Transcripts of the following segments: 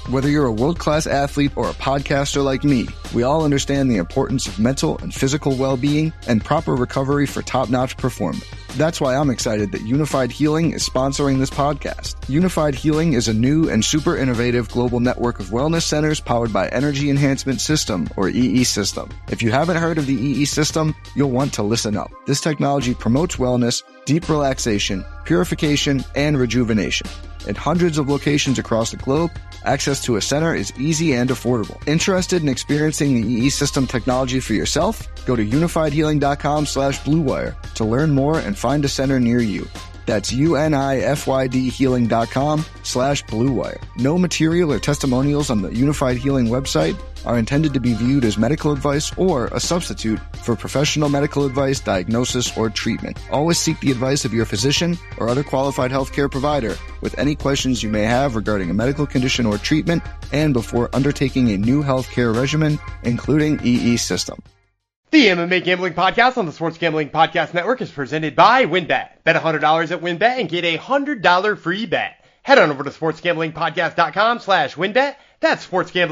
Whether you're a world-class athlete or a podcaster like me, we all understand the importance of mental and physical well-being and proper recovery for top-notch performance. That's why I'm excited that Unified Healing is sponsoring this podcast. Unified Healing is a new and super innovative global network of wellness centers powered by Energy Enhancement System, or EE System. If you haven't heard of the EE System, you'll want to listen up. This technology promotes wellness, deep relaxation, purification, and rejuvenation. At hundreds of locations across the globe, access to a center is easy and affordable. Interested in experiencing the EE System technology for yourself? Go to unifiedhealing.com/bluewire to learn more and find a center near you. That's unifydhealing.com/bluewire. No material or testimonials on the Unified Healing website are intended to be viewed as medical advice or a substitute for professional medical advice, diagnosis, or treatment. Always seek the advice of your physician or other qualified healthcare provider with any questions you may have regarding a medical condition or treatment and before undertaking a new healthcare regimen, including EE System. The MMA Gambling Podcast on the Sports Gambling Podcast Network is presented by WynnBET. Bet $100 at WynnBET and get a $100 free bet. Head on over to sportsgamblingpodcast.com/WynnBET. That's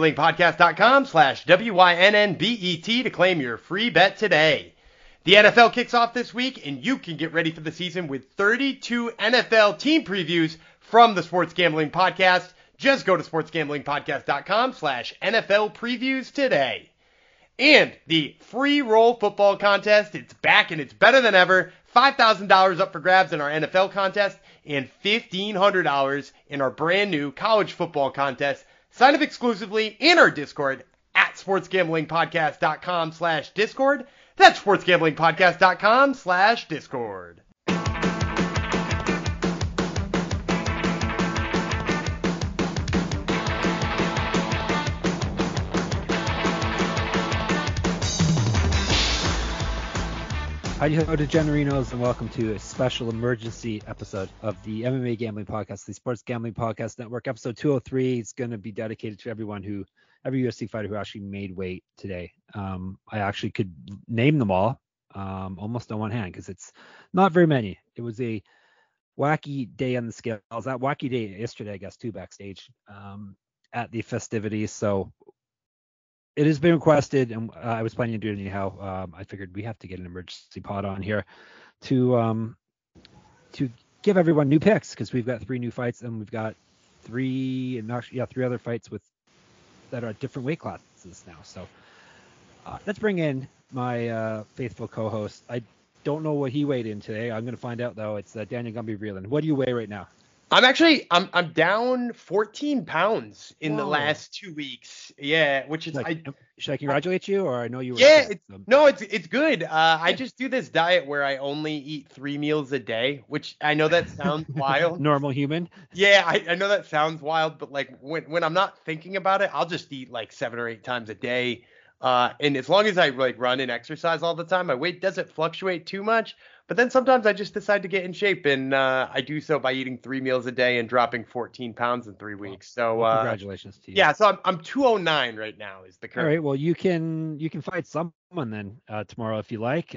sportsgamblingpodcast.com/WYNNBET to claim your free bet today. The NFL kicks off this week, and you can get ready for the season with 32 NFL team previews from the Sports Gambling Podcast. Just go to sportsgamblingpodcast.com/NFL previews today. And the free roll football contest, it's back and it's better than ever. $5,000 up for grabs in our NFL contest and $1,500 in our brand new college football contest. Sign up exclusively in our Discord at sportsgamblingpodcast.com/Discord. That's sportsgamblingpodcast.com/Discord. Howdy ho, DeGenerinos, and welcome to a special emergency episode of the MMA Gambling Podcast, the Sports Gambling Podcast Network. Episode 203 is going to be dedicated to every UFC fighter who actually made weight today. I actually could name them all almost on one hand because it's not very many. It was a wacky day on the scales. That wacky day yesterday, I guess, too, backstage at the festivities. So it has been requested, and I was planning to do it anyhow. I figured we have to get an emergency pod on here to give everyone new picks because we've got 3 new fights and we've got 3 other fights that are at different weight classes now. So let's bring in my faithful co-host. I don't know what he weighed in today. I'm going to find out though. It's Daniel Gumby-Vreeland. What do you weigh right now? I'm down 14 pounds in the last 2 weeks. Yeah, which is should I congratulate you, or I know you were? Yeah, it's good. I just do this diet where I only eat 3 meals a day, which I know that sounds wild. Normal human. Yeah, I know that sounds wild, but like when I'm not thinking about it, I'll just eat like 7 or 8 times a day. And as long as I like run and exercise all the time, my weight doesn't fluctuate too much. But then sometimes I just decide to get in shape, and I do so by eating 3 meals a day and dropping 14 pounds in 3 weeks. So congratulations to you. Yeah, so I'm 209 right now is the current. All right, well you can fight someone then tomorrow if you like.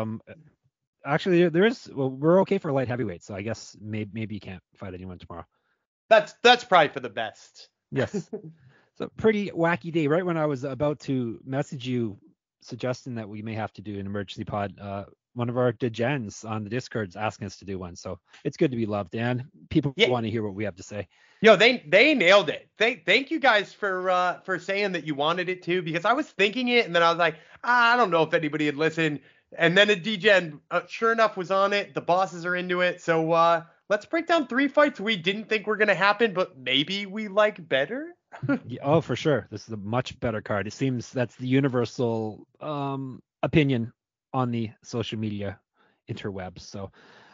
Actually, we're okay for light heavyweight, so I guess maybe you can't fight anyone tomorrow. That's probably for the best. Yes. So pretty wacky day. Right when I was about to message you suggesting that we may have to do an emergency pod, one of our degens on the Discord's asking us to do one. So it's good to be loved, and people want to hear what we have to say. Yo, they nailed it. Thank you guys for saying that you wanted it too, because I was thinking it and then I was like, I don't know if anybody had listened. And then a degen, sure enough, was on it. The bosses are into it. So let's break down 3 fights we didn't think were going to happen, but maybe we like better. Yeah, oh, for sure. This is a much better card. It seems that's the universal opinion on the social media interwebs. So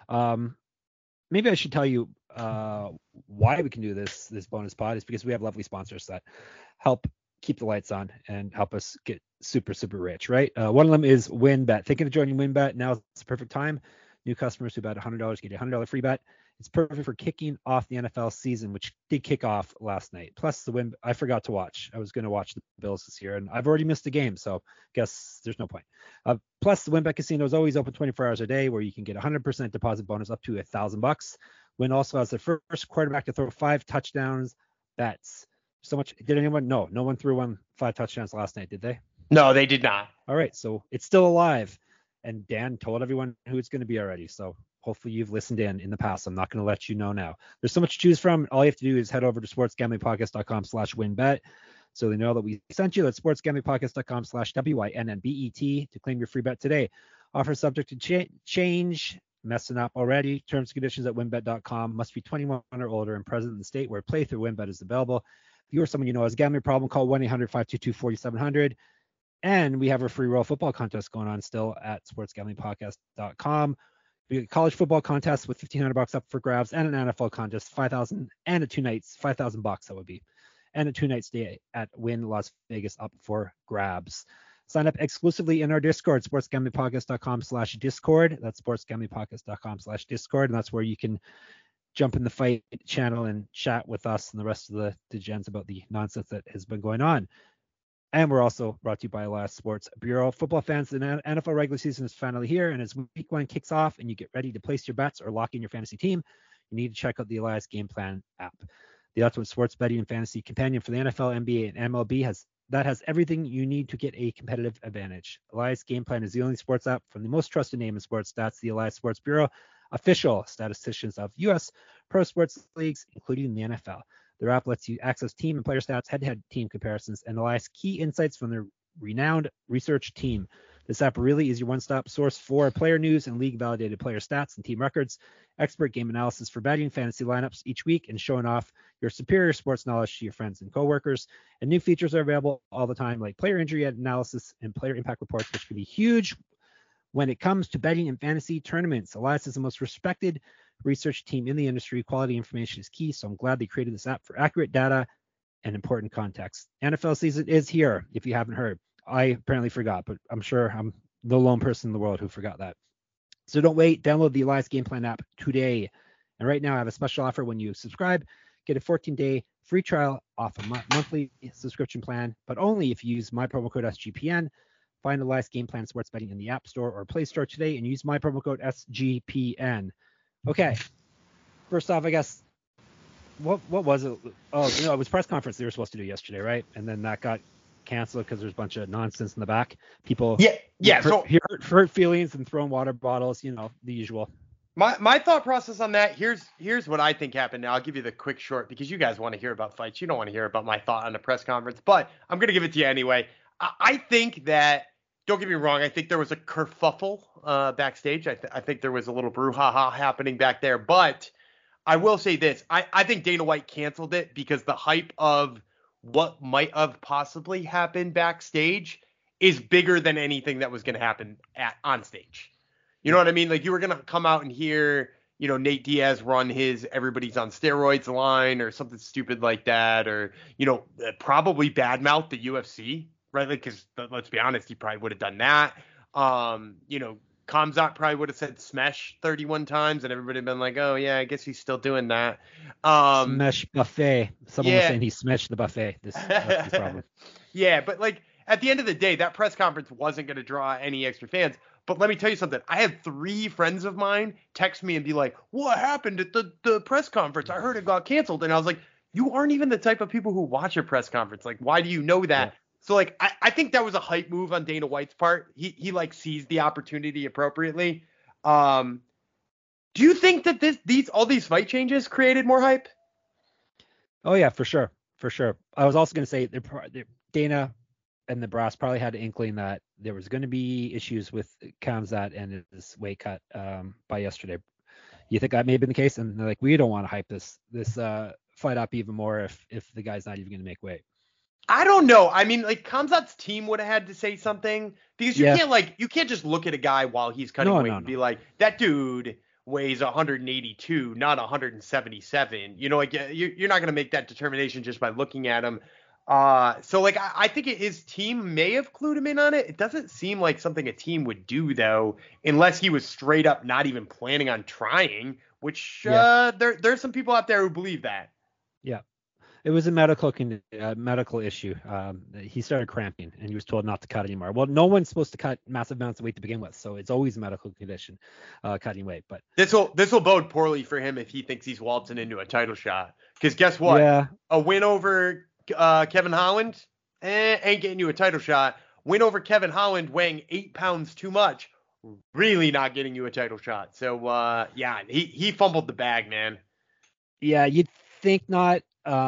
maybe I should tell you why we can do this bonus pod is because we have lovely sponsors that help keep the lights on and help us get super, super rich, right? One of them is WynnBET. Thinking of joining WynnBET? Now is the perfect time. New customers who bet $100 get a $100 free bet. It's perfect for kicking off the NFL season, which did kick off last night. Plus, I forgot to watch. I was going to watch the Bills this year, and I've already missed a game, so guess there's no point. Plus, the WynnBET Casino is always open 24 hours a day, where you can get a 100% deposit bonus up to $1,000. Wynn also has the first quarterback to throw 5 touchdowns bets. so much. Did anyone? No one threw 5 touchdowns last night, did they? No, they did not. All right, so it's still alive. And Dan told everyone who it's going to be already. So hopefully you've listened in the past. I'm not going to let you know now. There's so much to choose from. All you have to do is head over to sportsgamblingpodcast.com/winbet. So they know that we sent you. That's sportsgamblingpodcast.com/WINNBET to claim your free bet today. Offer subject to change. Messing up already. Terms and conditions at winbet.com. Must be 21 or older and present in the state where playthrough WinBet is available. If you or someone you know has a gambling problem, call 1-800-522-4700. And we have a free roll football contest going on still at sportsgamblingpodcast.com. We got a college football contest with $1,500 up for grabs and an NFL contest, $5,000 and a 2 nights, $5,000 that would be, and a 2 night stay at Wynn Las Vegas up for grabs. Sign up exclusively in our Discord, sportsgamblingpodcast.com/discord. That's sportsgamblingpodcast.com/discord. And that's where you can jump in the fight channel and chat with us and the rest of the gens about the nonsense that has been going on. And we're also brought to you by Elias Sports Bureau. Football fans, the NFL regular season is finally here, and as week 1 kicks off and you get ready to place your bets or lock in your fantasy team, you need to check out the Elias Game Plan app. The ultimate sports betting and fantasy companion for the NFL, NBA, and MLB has everything you need to get a competitive advantage. Elias Game Plan is the only sports app from the most trusted name in sports stats, the Elias Sports Bureau, official statisticians of U.S. pro sports leagues, including the NFL. Their app lets you access team and player stats, head-to-head team comparisons, and Elias key insights from their renowned research team. This app really is your one-stop source for player news and league-validated player stats and team records, expert game analysis for betting fantasy lineups each week, and showing off your superior sports knowledge to your friends and coworkers. And new features are available all the time, like player injury analysis and player impact reports, which can be huge when it comes to betting and fantasy tournaments. Elias is the most respected research team in the industry. Quality information is key, so I'm glad they created this app for accurate data and important context. NFL season is here, if you haven't heard. I apparently forgot, but I'm sure I'm the lone person in the world who forgot that. So don't wait. Download the Elias Game Plan app today. And right now I have a special offer when you subscribe. Get a 14-day free trial off a monthly subscription plan, but only if you use my promo code SGPN. Find Elias Game Plan Sports Betting in the App Store or Play Store today and use my promo code SGPN. Okay. First off, I guess, what was it? Oh, it was press conference they were supposed to do yesterday, right? And then that got canceled because there's a bunch of nonsense in the back. People hurt feelings and throwing water bottles, the usual. My thought process on that, here's what I think happened. Now I'll give you the quick short because you guys want to hear about fights. You don't want to hear about my thought on a press conference, but I'm going to give it to you anyway. I think that, don't get me wrong, I think there was a kerfuffle backstage. I think there was a little brouhaha happening back there, but I will say this. I think Dana White canceled it because the hype of what might have possibly happened backstage is bigger than anything that was going to happen on stage. You know what I mean? Like, you were going to come out and hear, Nate Diaz run his everybody's on steroids line or something stupid like that, or, probably badmouth the UFC, right? Like, because let's be honest, he probably would have done that. Khamzat probably would have said smesh 31 times and everybody had been like, oh yeah, I guess he's still doing that. Smesh buffet. Someone was saying he smashed the buffet. That's the problem. Yeah, but like at the end of the day, that press conference wasn't going to draw any extra fans. But let me tell you something. I had 3 friends of mine text me and be like, what happened at the press conference? I heard it got canceled. And I was like, you aren't even the type of people who watch a press conference. Like, why do you know that? Yeah. So, like, I think that was a hype move on Dana White's part. He like seized the opportunity appropriately. Do you think that all these fight changes created more hype? Oh yeah, for sure. I was also going to say Dana and the brass probably had an inkling that there was going to be issues with Khamzat and his weight cut by yesterday. You think that may have been the case? And they're like, we don't want to hype this fight up even more if the guy's not even going to make weight. I don't know. I mean, like, Khamzat's team would have had to say something because you can't just look at a guy while he's cutting weight and be like, that dude weighs 182, not 177. You're not going to make that determination just by looking at him. So like, I think his team may have clued him in on it. It doesn't seem like something a team would do though, unless he was straight up not even planning on trying, which there's some people out there who believe that. Yeah. It was a medical issue. He started cramping, and he was told not to cut anymore. Well, no one's supposed to cut massive amounts of weight to begin with, so it's always a medical condition, cutting weight. But this will bode poorly for him if he thinks he's waltzing into a title shot. Because guess what? Yeah. A win over Kevin Holland, ain't getting you a title shot. Win over Kevin Holland weighing 8 pounds too much, really not getting you a title shot. So, yeah, he fumbled the bag, man. Yeah, you'd think not.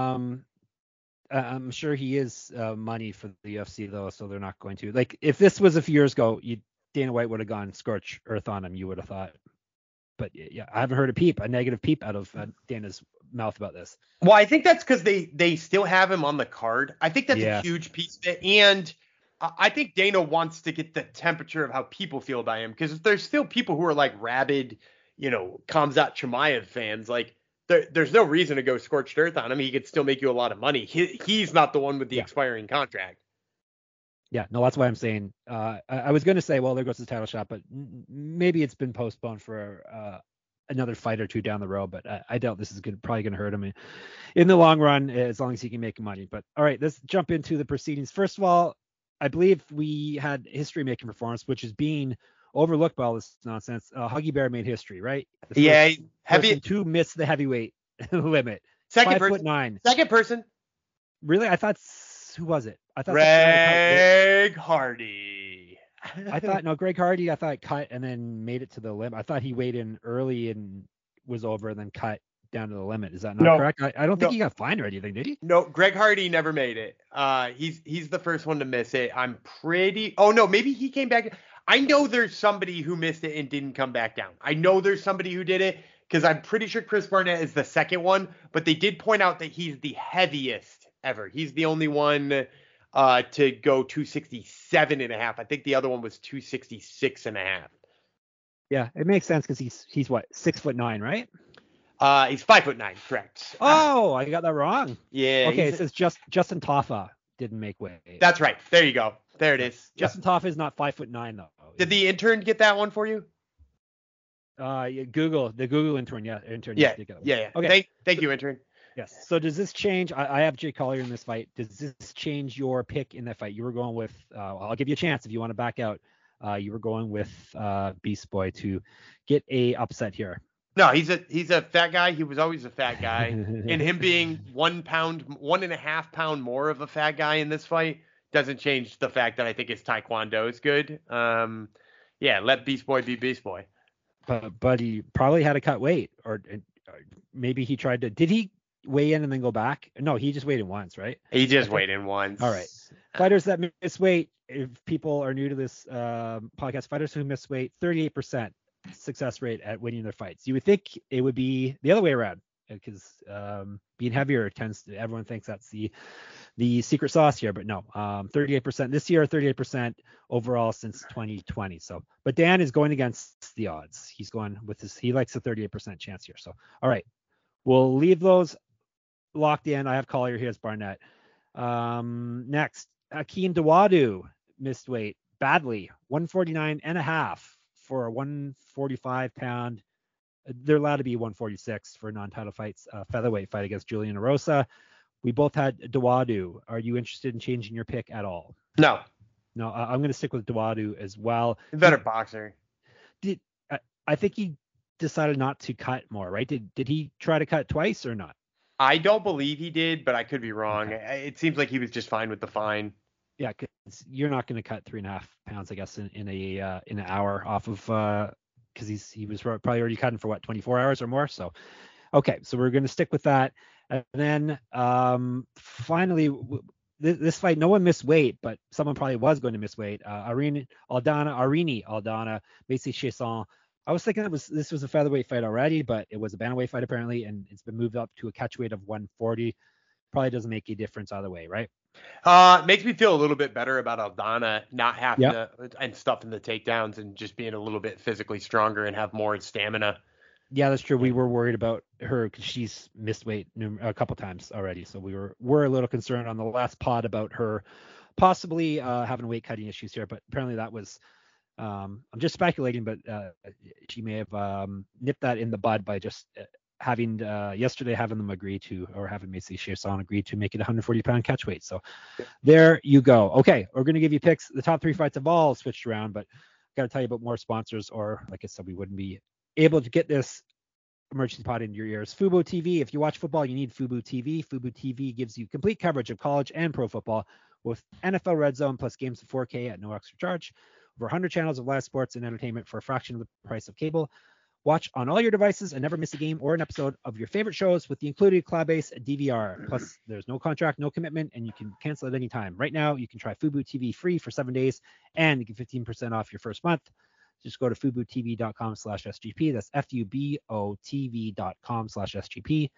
I'm sure he is money for the UFC though, so they're not going to. Like if this was a few years ago, Dana White would have gone scorch earth on him. You would have thought. But yeah, I haven't heard a negative peep out of Dana's mouth about this. Well, I think that's because they still have him on the card. I think that's a huge piece of it. And I think Dana wants to get the temperature of how people feel about him, because there's still people who are like rabid, Khamzat Chimaev fans. Like there's no reason to go scorched earth on him. He could still make you a lot of money. He's not the one with the expiring contract. Yeah, no, that's why I'm saying. I was going to say, well, there goes the title shot, but maybe it's been postponed for another fight or two down the road. But I doubt this is probably going to hurt him in the long run, as long as he can make money. But all right, let's jump into the proceedings. First of all, I believe we had history-making performance, which is being overlooked by all this nonsense. Huggy Bear made history, right? Yeah, heavy to miss the heavyweight limit. Second person. 5'9". Second person. Really? I thought. Who was it? I thought Greg Hardy. Greg Hardy, I thought cut and then made it to the limit. I thought he weighed in early and was over and then cut down to the limit. Is that not correct? I don't think he got fined or anything, did he? No, Greg Hardy never made it. He's the first one to miss it. Oh no, maybe he came back. I know there's somebody who missed it and didn't come back down. I know there's somebody who did it, because I'm pretty sure Chris Barnett is the second one, but they did point out that he's the heaviest ever. He's the only one to go 267.5. I think the other one was 266.5. Yeah, it makes sense because he's what, 6'9", right? He's 5'9", correct. Oh, I got that wrong. Yeah. Okay, it says Justin Taffa didn't make weight. That's right. There you go. There it is. Justin Taffa is not 5'9" though. Did the intern get that one for you? The Google intern. Yeah. Okay. Thank you, intern. Yes. So does this change? I have Jay Collier in this fight. Does this change your pick in that fight? You were going with. I'll give you a chance if you want to back out. You were going with Beast Boy to get a upset here. No, he's a fat guy. He was always a fat guy, and him being 1.5 pound more of a fat guy in this fight doesn't change the fact that I think his taekwondo is good. Yeah, let Beast Boy be Beast Boy. But he probably had to cut weight, or maybe he tried to. Did he weigh in and then go back? No, he just weighed in once, right? He just weighed in once. All right. Fighters that miss weight, if people are new to this podcast, fighters who miss weight, 38% success rate at winning their fights. You would think it would be the other way around, because being heavier everyone thinks that's the secret sauce here, but no. 38% this year, 38% overall since 2020. So, but Dan is going against the odds. He's going with he likes a 38% chance here. So, all right, we'll leave those locked in. I have Collier, he has Barnett. Next, Hakeem Dawodu missed weight badly, 149.5 for a 145-pound. They're allowed to be 146 for non-title fights, featherweight fight against Julian Erosa. We both had Dawodu. Are you interested in changing your pick at all? No. No, I'm going to stick with Dawodu as well. Better boxer. I think he decided not to cut more, right? Did he try to cut twice or not? I don't believe he did, but I could be wrong. Okay. It seems like he was just fine with the fine. Yeah, because you're not going to cut 3.5 pounds, I guess, in an hour off of because he was probably already cutting for 24 hours or more. So, okay, so we're going to stick with that. And then finally, this fight, no one missed weight, but someone probably was going to miss weight. Arini Aldana, Macy Chiasson. I was thinking this was a featherweight fight already, but it was a bantamweight fight apparently, and it's been moved up to a catchweight of 140. Probably doesn't make a difference either way, right? Makes me feel a little bit better about Aldana not having to and stuffing the takedowns and just being a little bit physically stronger and have more stamina. Yeah, that's true. We were worried about her because she's missed weight a couple times already, so we were a little concerned on the last pod about her possibly having weight cutting issues here, but apparently that was. I'm just speculating, but she may have nipped that in the bud by just having them agree to, or having Macy Chiasson agree to make it 140-pound catch weight. So there you go. Okay, we're going to give you picks. The top 3 fights have all switched around, but got to tell you about more sponsors, or like I said, we wouldn't be able to get this emergency pod into your ears. Fubo TV. If you watch football, you need Fubo TV. Fubo TV gives you complete coverage of college and pro football with NFL Red Zone plus games in 4K at no extra charge. Over 100 channels of live sports and entertainment for a fraction of the price of cable. Watch on all your devices and never miss a game or an episode of your favorite shows with the included cloud-based DVR. Plus, there's no contract, no commitment, and you can cancel at any time. Right now, you can try Fubo TV free for 7 days and you get 15% off your first month. Just go to FuboTV.com/SGP. That's FUBOTV.com/SGP.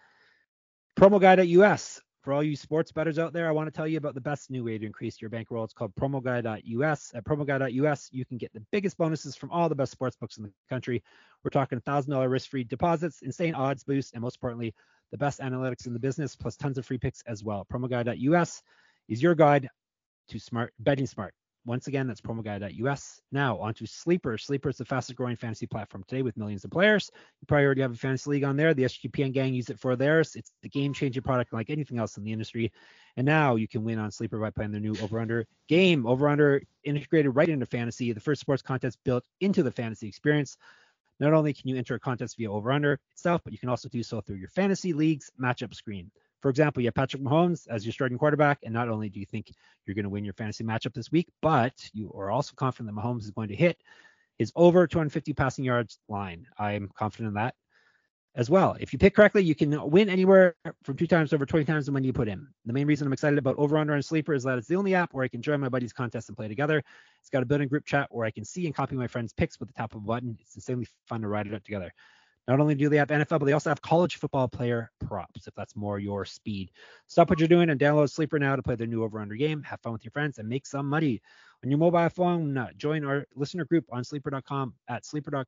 PromoGuy.us. For all you sports bettors out there, I want to tell you about the best new way to increase your bankroll. It's called PromoGuy.us. At PromoGuy.us, you can get the biggest bonuses from all the best sports books in the country. We're talking $1,000 risk-free deposits, insane odds boosts, and most importantly, the best analytics in the business, plus tons of free picks as well. PromoGuy.us is your guide to betting smart. Once again, that's PromoGuy.us. Now, on to Sleeper. Sleeper is the fastest growing fantasy platform today with millions of players. You probably already have a fantasy league on there. The SGPN gang use it for theirs. It's the game-changing product like anything else in the industry. And now you can win on Sleeper by playing their new over-under game. Over-under integrated right into fantasy, the first sports contest built into the fantasy experience. Not only can you enter a contest via over-under itself, but you can also do so through your fantasy league's matchup screen. For example, you have Patrick Mahomes as your starting quarterback, and not only do you think you're going to win your fantasy matchup this week, but you are also confident that Mahomes is going to hit his over 250 passing yards line. I'm confident in that as well. If you pick correctly, you can win anywhere from 2 times over 20 times the money you put in. The main reason I'm excited about Over-Under and Sleeper is that it's the only app where I can join my buddies' contests and play together. It's got a built-in group chat where I can see and copy my friends' picks with the tap of a button. It's insanely fun to ride it out together. Not only do they have NFL, but they also have college football player props, if that's more your speed. Stop what you're doing and download Sleeper now to play their new over-under game. Have fun with your friends and make some money. On your mobile phone, join our listener group on sleeper.com at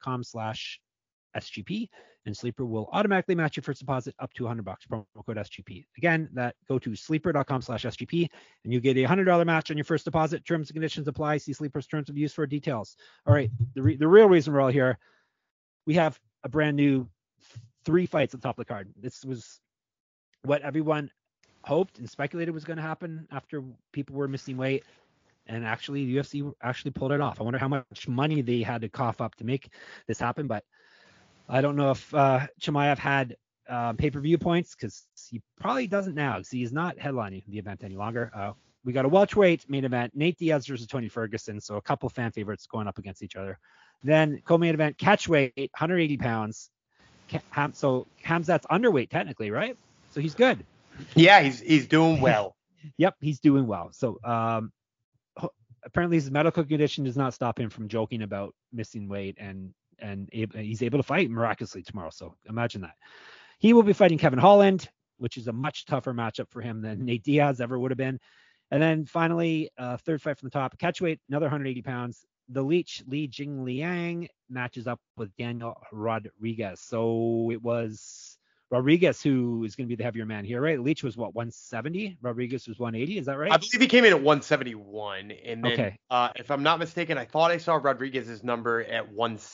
sleeper.com/SGP, and Sleeper will automatically match your first deposit up to $100. Promo code SGP. Again, go to sleeper.com/SGP, and you get a $100 match on your first deposit. Terms and conditions apply. See Sleeper's terms of use for details. All right, the real reason we're all here, we have a brand new 3 fights at the top of the card. This was what everyone hoped and speculated was going to happen after people were missing weight. And actually, the UFC actually pulled it off. I wonder how much money they had to cough up to make this happen. But I don't know if Chimaev had pay-per-view points, because he probably doesn't now, because he's not headlining the event any longer. We got a welterweight main event, Nate Diaz versus Tony Ferguson. So a couple fan favorites going up against each other. Then co-main event, catchweight, 180 pounds. So Khamzat's underweight technically, right? So he's good. Yeah, he's doing well. Yep, he's doing well. So apparently his medical condition does not stop him from joking about missing weight, and he's able to fight miraculously tomorrow. So imagine that. He will be fighting Kevin Holland, which is a much tougher matchup for him than Nate Diaz ever would have been. And then finally, third fight from the top, catchweight, another 180 pounds. The Leech, Li Jingliang, matches up with Daniel Rodriguez. So it was Rodriguez who is going to be the heavier man here, right? Leech was 170? Rodriguez was 180. Is that right? I believe he came in at 171. And then, okay. If I'm not mistaken, I thought I saw Rodriguez's number at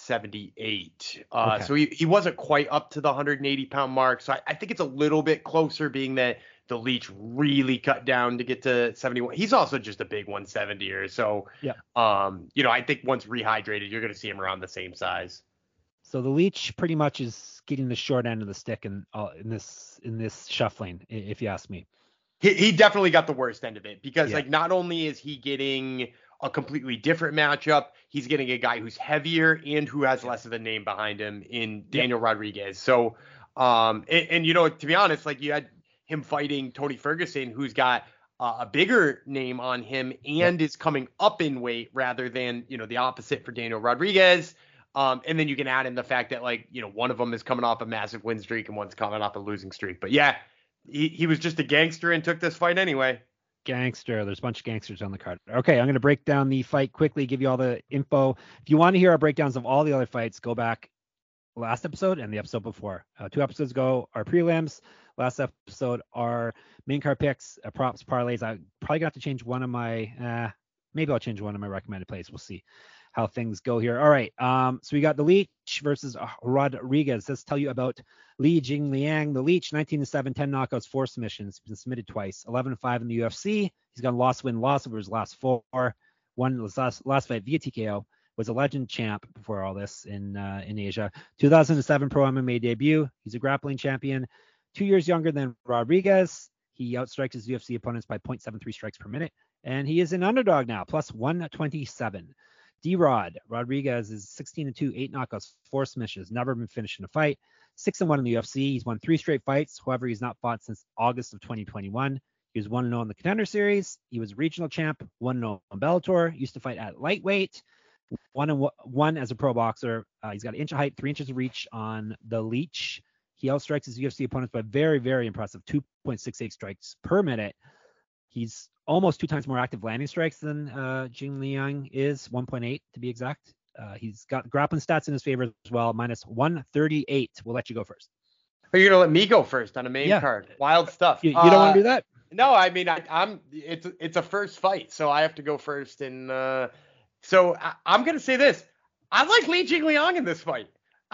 178. Okay. So he wasn't quite up to the 180-pound mark. So I think it's a little bit closer, being that the Leech really cut down to get to 71. He's also just a big 170er. So, yeah. I think once rehydrated, you're going to see him around the same size. So the Leech pretty much is getting the short end of the stick in this shuffling, if you ask me. He definitely got the worst end of it, because not only is he getting a completely different matchup, he's getting a guy who's heavier and who has less of a name behind him in Daniel Rodriguez. So, to be honest, you had him fighting Tony Ferguson, who's got a bigger name on him and is coming up in weight rather than, the opposite for Daniel Rodriguez. And then you can add in the fact that one of them is coming off a massive win streak and one's coming off a losing streak. But yeah, he was just a gangster and took this fight anyway. Gangster. There's a bunch of gangsters on the card. Okay, I'm going to break down the fight quickly, give you all the info. If you want to hear our breakdowns of all the other fights, go back last episode and the episode before. 2 episodes ago, our prelims. Last episode, our main card picks, props, parlays. I probably got to change one of my, maybe I'll change one of my recommended plays. We'll see how things go here. All right. So we got the Leech versus Rodriguez. Let's tell you about Li Jingliang. The Leech, 19-7, 10 knockouts, 4 submissions. He's been submitted twice. 11-5 in the UFC. He's got a loss over his last 4. Won his last fight via TKO. was a legend champ before all this in Asia. 2007 Pro MMA debut. He's a grappling champion. 2 years younger than Rodriguez. He outstrikes his UFC opponents by 0.73 strikes per minute. And he is an underdog now, plus 127. D-Rod. Rodriguez is 16-2, 8 knockouts, 4 submissions. Never been finished in a fight. 6-1 in the UFC. He's won 3 straight fights. However, he's not fought since August of 2021. He was 1-0 in the Contender Series. He was regional champ, 1-0 in Bellator. Used to fight at lightweight. 1-1 as a pro boxer. He's got an inch of height, 3 inches of reach on the leech. He outstrikes his UFC opponents by very, very impressive 2.68 strikes per minute. He's almost 2 times more active landing strikes than Jing Liang is, 1.8 to be exact. He's got grappling stats in his favor as well, minus 138. We'll let you go first. Are you gonna let me go first on a main card? Wild stuff. You don't want to do that? No, I mean it's a first fight, so I have to go first, and so I'm gonna say this: I like Li Jingliang in this fight.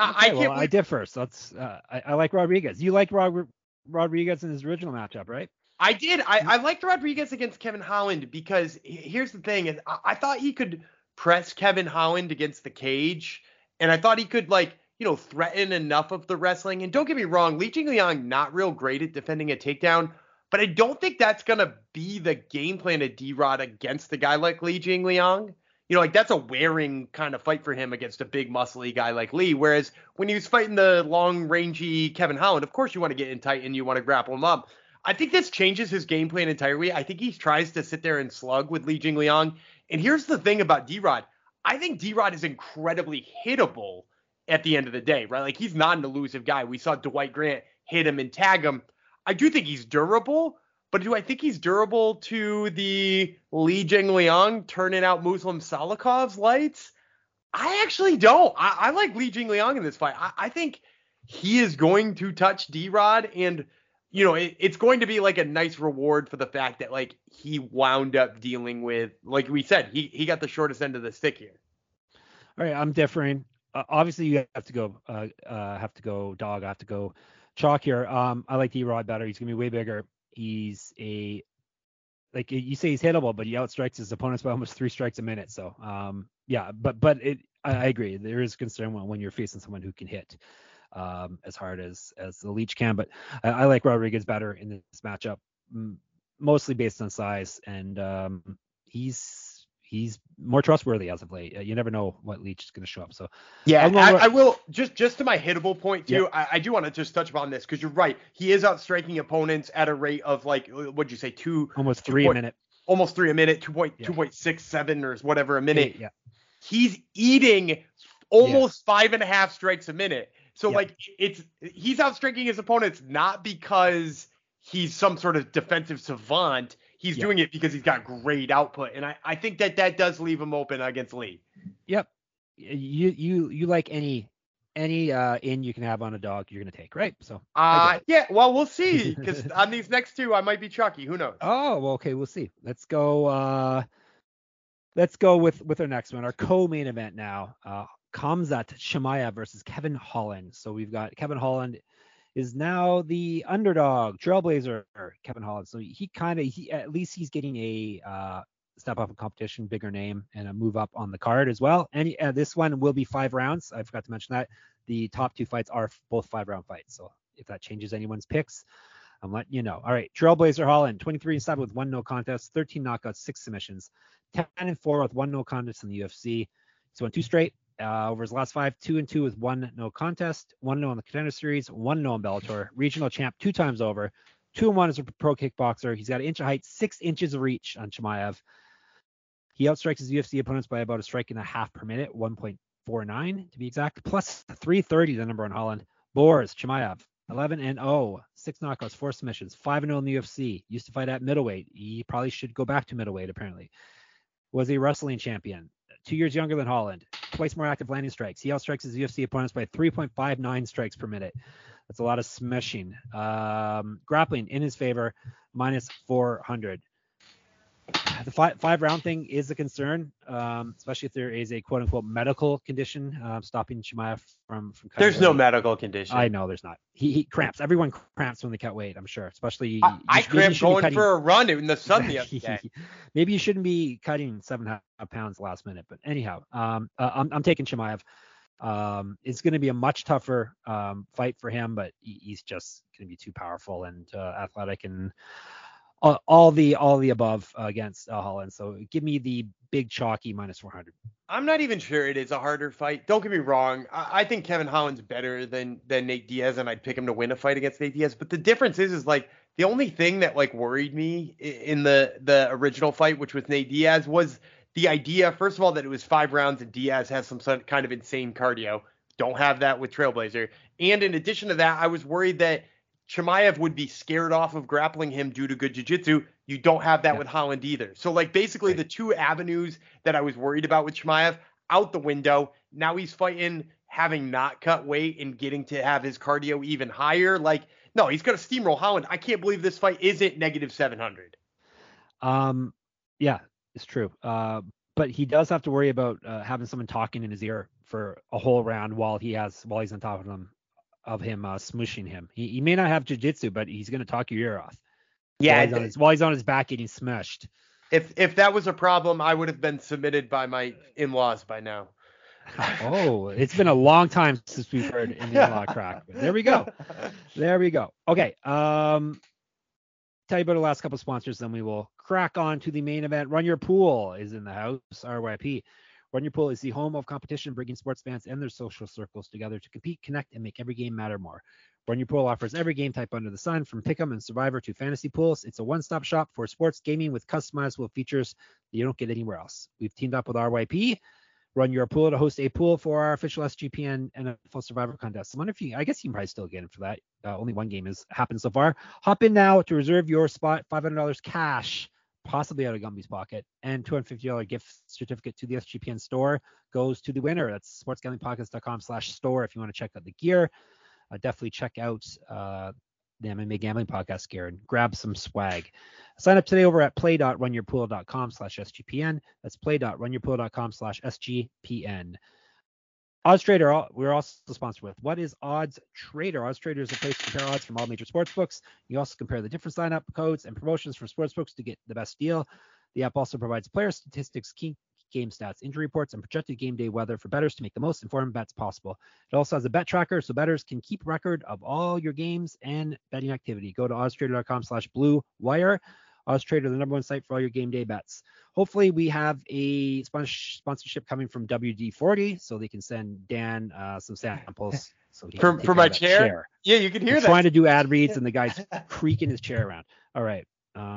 I differ. So I like Rodriguez. You like Rodriguez in his original matchup, right? I did. I liked Rodriguez against Kevin Holland because here's the thing: is I thought he could press Kevin Holland against the cage, and I thought he could threaten enough of the wrestling. And don't get me wrong, Li Jingliang not real great at defending a takedown, but I don't think that's gonna be the game plan of D-Rod against a guy like Li Jingliang. That's a wearing kind of fight for him against a big muscly guy like Lee. Whereas when he was fighting the long rangy Kevin Holland, of course you want to get in tight and you want to grapple him up. I think this changes his game plan entirely. I think he tries to sit there and slug with Li Jingliang. And here's the thing about D-Rod. I think D-Rod is incredibly hittable at the end of the day, right? Like, he's not an elusive guy. We saw Dwight Grant hit him and tag him. I do think he's durable. But do I think he's durable to the Li Jingliang turning out Muslim Salikov's lights? I actually don't. I like Li Jingliang in this fight. I think he is going to touch D-Rod, and it's going to be like a nice reward for the fact that he wound up dealing with, like we said, he got the shortest end of the stick here. All right, I'm differing. Obviously, you have to go dog. I have to go chalk here. I like D-Rod better. He's gonna be way bigger. He's you say he's hittable, but he outstrikes his opponents by almost 3 strikes a minute. So, but I agree. There is concern when you're facing someone who can hit as hard as the Leech can. But I like Rodriguez better in this matchup, mostly based on size, and he's more trustworthy as of late. You never know what Leech is going to show up. So yeah, I will just to my hittable point too. Yeah. I do want to just touch upon this because you're right. He is outstriking opponents at a rate of what'd you say, almost 3 a minute, almost 3 a minute, 2.67 or whatever a minute. Yeah. He's eating almost 5.5 strikes a minute. So he's outstriking his opponents not because he's some sort of defensive savant. He's doing it because he's got great output, and I think that does leave him open against Lee. Yep. You like any in you can have on a dog you're gonna take, right? So yeah. Well, we'll see because on these next 2 I might be Chucky. Who knows? Oh, well, okay, we'll see. Let's go with our next one, our co-main event now. Khamzat Chimaev versus Kevin Holland. So we've got Kevin Holland is now the underdog, trailblazer Kevin Holland. So he at least he's getting a step up in competition, bigger name, and a move up on the card as well. And this one will be 5 rounds. I forgot to mention that. The top 2 fights are both 5-round fights. So if that changes anyone's picks, I'm letting you know. All right, trailblazer Holland, 23-7 with 1 no contest, 13 knockouts, 6 submissions, 10-4 with 1 no contest in the UFC. He's won 2 straight. Over his last 5, 2-2 with 1 no contest, 1 no in the Contender Series, 1 no in Bellator, regional champ 2 times over, 2-1 as a pro kickboxer. He's got an inch of height, 6 inches of reach on Chimaev. He outstrikes his UFC opponents by about 1.5 strikes per minute, 1.49 to be exact, plus 330 the number on Holland. Boris Chimaev, 11-0, 6 knockouts, 4 submissions, 5-0 in the UFC. Used to fight at middleweight. He probably should go back to middleweight apparently. Was a wrestling champion. 2 years younger than Holland. Twice more active landing strikes. He outstrikes his UFC opponents by 3.59 strikes per minute. That's a lot of smishing. Grappling in his favor, minus 400. The five round thing is a concern, especially if there is a quote unquote medical condition stopping Chimaev from cutting There's no weight. medical condition. I know there's not. He cramps. Everyone cramps when they cut weight, I'm sure. Especially I cramped going for a run in the sun the other day. Maybe you shouldn't be cutting 7.5 pounds last minute. But anyhow, I'm taking Chimaev. It's going to be a much tougher fight for him, but he's just going to be too powerful and athletic and all the above against Holland. So give me the big chalky -400. I'm not even sure it is a harder fight. Don't get me wrong. I think Kevin Holland's better than Nate Diaz, and I'd pick him to win a fight against Nate Diaz. But the difference is like the only thing that like worried me in the original fight, which was Nate Diaz, was the idea, first of all, that it was 5 rounds and Diaz has some kind of insane cardio. Don't have that with Trailblazer. And in addition to that, I was worried that Chimaev would be scared off of grappling him due to good jiu-jitsu. You don't have that with Holland either. So like basically the two avenues that I was worried about with Chimaev out the window. Now he's fighting having not cut weight and getting to have his cardio even higher. Like, no, he's going to steamroll Holland. I can't believe this fight isn't -700. Yeah, it's true. But he does have to worry about having someone talking in his ear for a whole round while he's on top of him smooshing him. He may not have jiu-jitsu, but he's going to talk your ear off. Yeah, while he's on his back getting smushed. If that was a problem, I would have been submitted by my in-laws by now. Oh, it's been a long time since we've heard an in-law crack. But there we go. Okay. Tell you about the last couple of sponsors, then we will crack on to the main event. Run Your Pool is in the house. RYP. Run Your Pool is the home of competition, bringing sports fans and their social circles together to compete, connect, and make every game matter more. Run Your Pool offers every game type under the sun, from Pick'em and Survivor to fantasy pools. It's a one-stop shop for sports gaming with customizable features that you don't get anywhere else. We've teamed up with RYP, Run Your Pool, to host a pool for our official SGPN NFL Survivor contest. I guess you can probably still get in for that. Only one game has happened so far. Hop in now to reserve your spot. $500 cash, possibly out of Gumby's pocket, and $250 gift certificate to the SGPN store goes to the winner. That's sportsgamblingpodcast.com/store if you want to check out the gear. Definitely check out the MMA Gambling Podcast gear and grab some swag. Sign up today over at play.runyourpool.com/SGPN. That's play.runyourpool.com/SGPN. Odds Trader, we're also sponsored with. What is Odds Trader? Odds Trader is a place to compare odds from all major sports books. You also compare the different sign-up codes and promotions from sports books to get the best deal. The app also provides player statistics, key game stats, injury reports, and projected game day weather for bettors to make the most informed bets possible. It also has a bet tracker so bettors can keep record of all your games and betting activity. Go to oddstrader.com/blue wire. OddsTrader, the number one site for all your game day bets. Hopefully we have a sponsorship coming from WD-40 so they can send Dan some samples. So he can for my chair? Yeah, you can hear that. Trying to do ad reads and the guy's creaking his chair around. All right.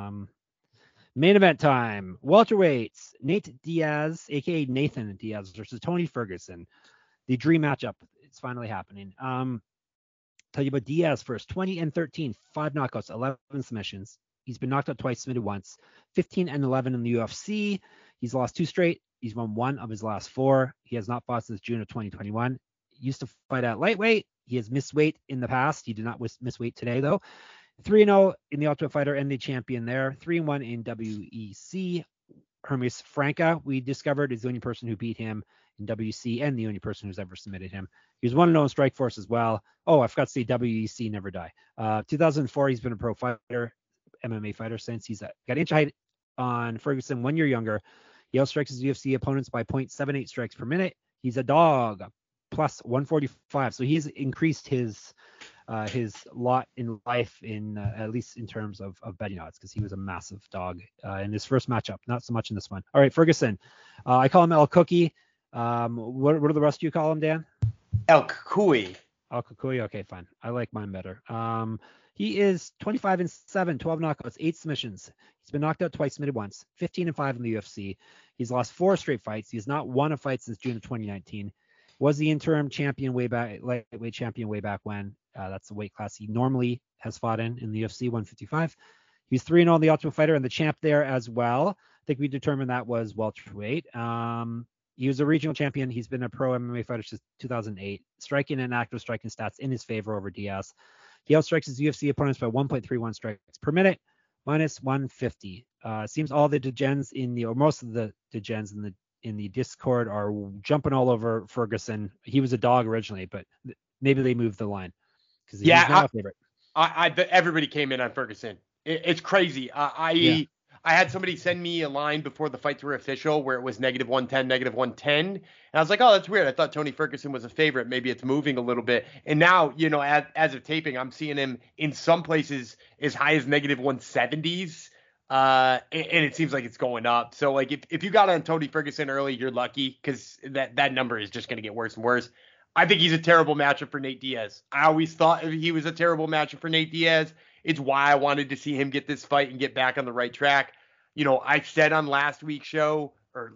Main event time. Welterweights. Nate Diaz, a.k.a. Nathan Diaz, versus Tony Ferguson. The dream matchup. It's finally happening. Tell you about Diaz first. 20-13, 5 knockouts, 11 submissions. He's been knocked out twice, submitted once. 15-11 in the UFC. He's lost 2 straight. He's won 1 of his last 4. He has not fought since June of 2021. He used to fight at lightweight. He has missed weight in the past. He did not miss weight today, though. 3-0 in the Ultimate Fighter and the champion there. 3-1 in WEC. Hermes Franca, we discovered, is the only person who beat him in WEC and the only person who's ever submitted him. He was 1-0 in Strikeforce as well. Oh, I forgot to say WEC Never Die. 2004, he's been a pro fighter, MMA fighter since. He's got inch height on Ferguson, 1 year younger. He outstrikes his UFC opponents by 0.78 strikes per minute. He's a dog, plus 145. So he's increased his lot in life, in at least in terms of betting odds, because he was a massive dog in his first matchup, not so much in this one. All right, Ferguson. I call him El Cookie. What do the rest of you call him, Dan? El Cucuy. El Cucuy. Okay, fine. I like mine better. He is 25-7, 12 knockouts, 8 submissions. He's been knocked out twice, submitted once. 15-5 in the UFC. He's lost 4 straight fights. He's not won a fight since June of 2019. Was the interim champion lightweight champion way back when. That's the weight class he normally has fought in the UFC 155. He's 3-0 in the Ultimate Fighter and the champ there as well. I think we determined that was welterweight. He was a regional champion. He's been a pro MMA fighter since 2008. Striking and active striking stats in his favor over Diaz. He outstrikes his UFC opponents by 1.31 strikes per minute. minus 150. Seems all the degens or most of the degens in the Discord are jumping all over Ferguson. He was a dog originally, but maybe they moved the line because he's not a favorite. Everybody came in on Ferguson. It's crazy. I had somebody send me a line before the fights were official where it was -110, -110. And I was like, oh, that's weird. I thought Tony Ferguson was a favorite. Maybe it's moving a little bit. And now, as of taping, I'm seeing him in some places as high as -170s. And it seems like it's going up. So, like, if you got on Tony Ferguson early, you're lucky because that number is just going to get worse and worse. I think he's a terrible matchup for Nate Diaz. I always thought he was a terrible matchup for Nate Diaz. It's why I wanted to see him get this fight and get back on the right track. I said on last night's show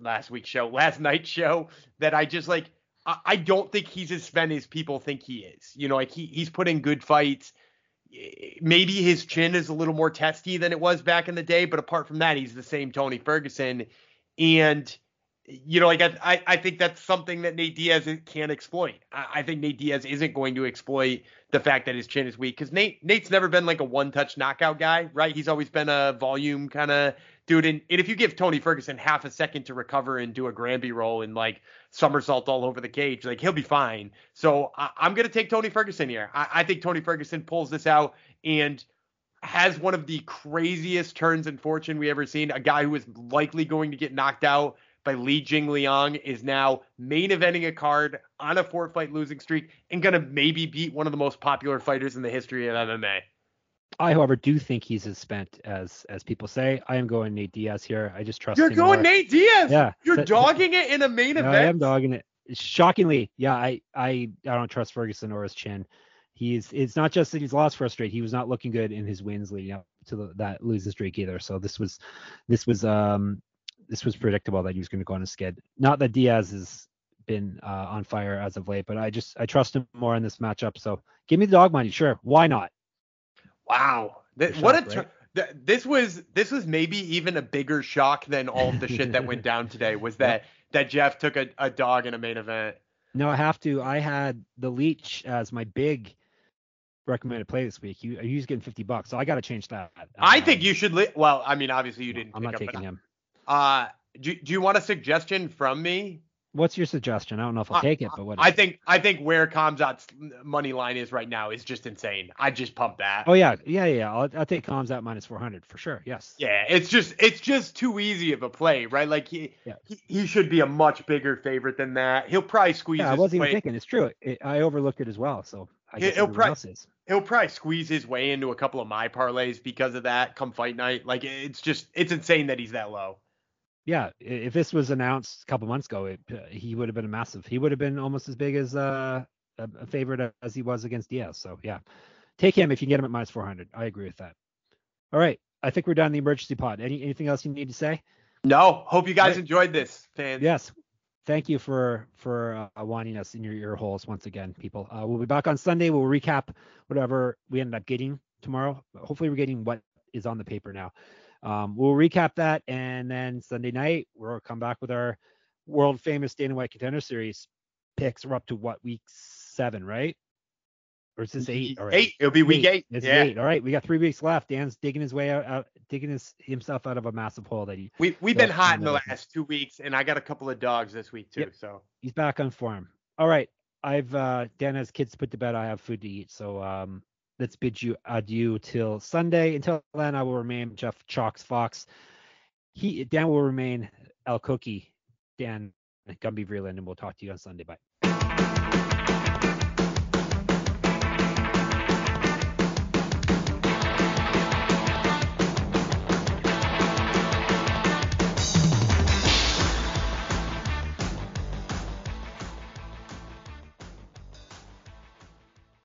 that I don't think he's as spent as people think he is. He's put in good fights. Maybe his chin is a little more testy than it was back in the day, but apart from that, he's the same Tony Ferguson. And I think that's something that Nate Diaz can't exploit. I think Nate Diaz isn't going to exploit the fact that his chin is weak because Nate's never been like a one-touch knockout guy, right? He's always been a volume kind of dude. And if you give Tony Ferguson half a second to recover and do a Granby roll and like somersault all over the cage, like he'll be fine. So I'm going to take Tony Ferguson here. I think Tony Ferguson pulls this out and has one of the craziest turns in fortune we ever seen. A guy who is likely going to get knocked out by Li Jingliang is now main eventing a card on a 4-fight losing streak and going to maybe beat one of the most popular fighters in the history of MMA. I, however, do think he's as spent as people say. I am going Nate Diaz here. I just trust him. You're going more. Nate Diaz? Yeah. You're dogging it in a main event? I am dogging it. Shockingly, yeah, I don't trust Ferguson or his chin. It's not just that he's lost for a straight. He was not looking good in his wins leading up to that losing streak either. So this was predictable that he was going to go on a skid. Not that Diaz has been on fire as of late, but I trust him more in this matchup. So give me the dog money. Sure. Why not? Wow. This was maybe even a bigger shock than all of the shit that went down today was that Jeff took a dog in a main event. No, I have to. I had the Leech as my big recommended play this week. He's getting $50, so I got to change that. I think you should. Well, I mean, obviously you didn't. I'm not taking him. Do you want a suggestion from me? What's your suggestion? I don't know if I'll take it, but what? I think where Khamzat's money line is right now is just insane. I just pumped that. Oh yeah. I'll take Khamzat minus 400 for sure. Yes. Yeah, it's just too easy of a play, right? Like he should be a much bigger favorite than that. He'll probably squeeze. Yeah, I wasn't even thinking. It's true. I overlooked it as well. So I guess he'll probably squeeze his way into a couple of my parlays because of that. Come fight night, like it's insane that he's that low. Yeah, if this was announced a couple months ago, he would have been he would have been almost as big as a favorite as he was against Diaz. So yeah, take him if you can get him at minus 400. I agree with that. All right, I think we're done the emergency pod. Anything else you need to say? No. Hope you guys enjoyed this, fans. Yes. Thank you for wanting us in your ear holes once again, people. We'll be back on Sunday. We'll recap whatever we ended up getting tomorrow. Hopefully we're getting what is on the paper now. We'll recap that, and then Sunday night we'll come back with our world famous Dana White Contender Series picks. We're up to week 7, right? Or is this 8? All right. 8. It'll be week 8. It's 8. All right, we got 3 weeks left. Dan's digging his way out, digging himself out of a massive hole that we've been hot in the last 2 weeks, and I got a couple of dogs this week too. Yep. So he's back on form. All right, Dan has kids to put to bed. I have food to eat. So let's bid you adieu till Sunday. Until then, I will remain Jeff Chalks Fox. Dan will remain El Cookie. Dan Gumby Vreeland, and we'll talk to you on Sunday. Bye.